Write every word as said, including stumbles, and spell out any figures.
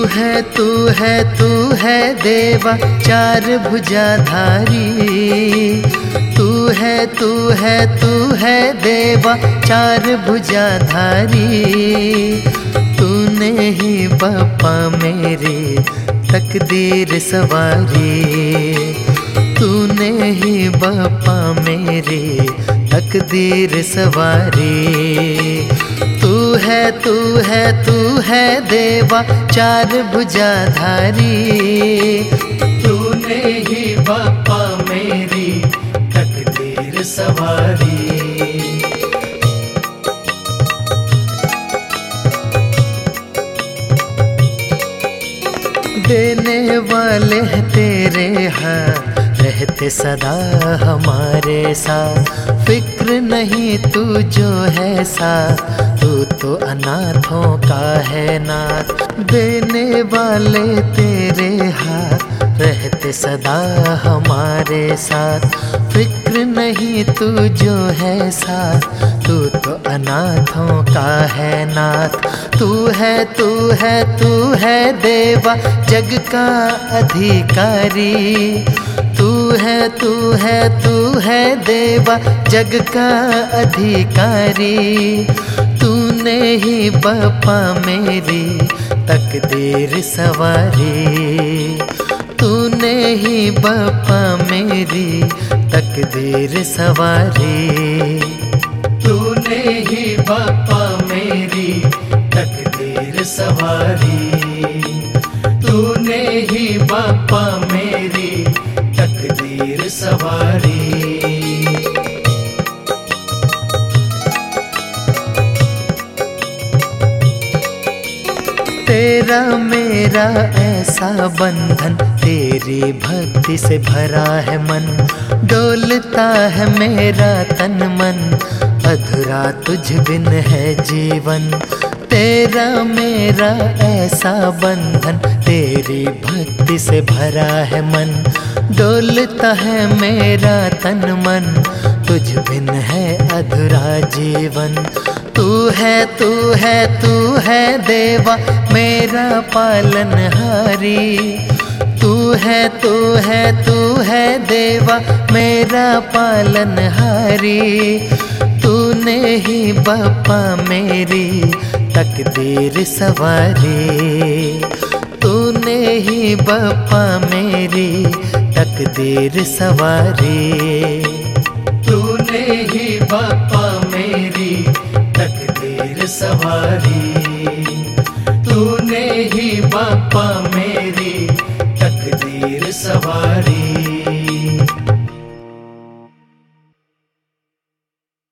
है तू है तू है देवा चार भुजाधारी। तू है तू है तू है देवा चार भुजाधारी। तूने ही बापा मेरे तकदीर सवारी। तूने ही बापा मेरे तकदीर सवारी। तू है तू है तू है देवा चार भुजाधारी। तूने ही बापा मेरी तकदीर सवारी। देने वाले तेरे हाथ रहते सदा हमारे साथ। फिक्र नहीं तू जो है साथ, तू तो अनाथों का है नाथ। देने वाले तेरे हाथ रहते सदा हमारे साथ। फिक्र नहीं तू जो है साथ, तू तो अनाथों का है नाथ। तू है तू है तू है देवा जग का अधिकारी। तू है तू है तू है देवा जग का अधिकारी। तूने ही बापा मेरी तकदीर सवारी। तूने ही बापा मेरी तकदीर सवारी। तूने ही बापा मेरी तकदीर सवारी। तूने ही बापा मेरी तकदीर सवारी। तेरा मेरा ऐसा बंधन, तेरी भक्ति से भरा है मन। डोलता है मेरा तन मन, अधूरा तुझ बिन है जीवन। तेरा मेरा ऐसा बंधन, तेरी भक्ति से भरा है मन। डोलता है मेरा तन मन, तुझ बिन है अधूरा जीवन। तू है तू है तू है देवा मेरा पालनहारी। तू है तू है तू है देवा मेरा पालनहारी। तूने ही बापा मेरी तकदीर सवारी। तूने ही बापा मेरी तकदीर सवारी। तूने ही बापा मेरी तकदीर सवारी। तूने ही बापा मेरी तकदीर सवारी।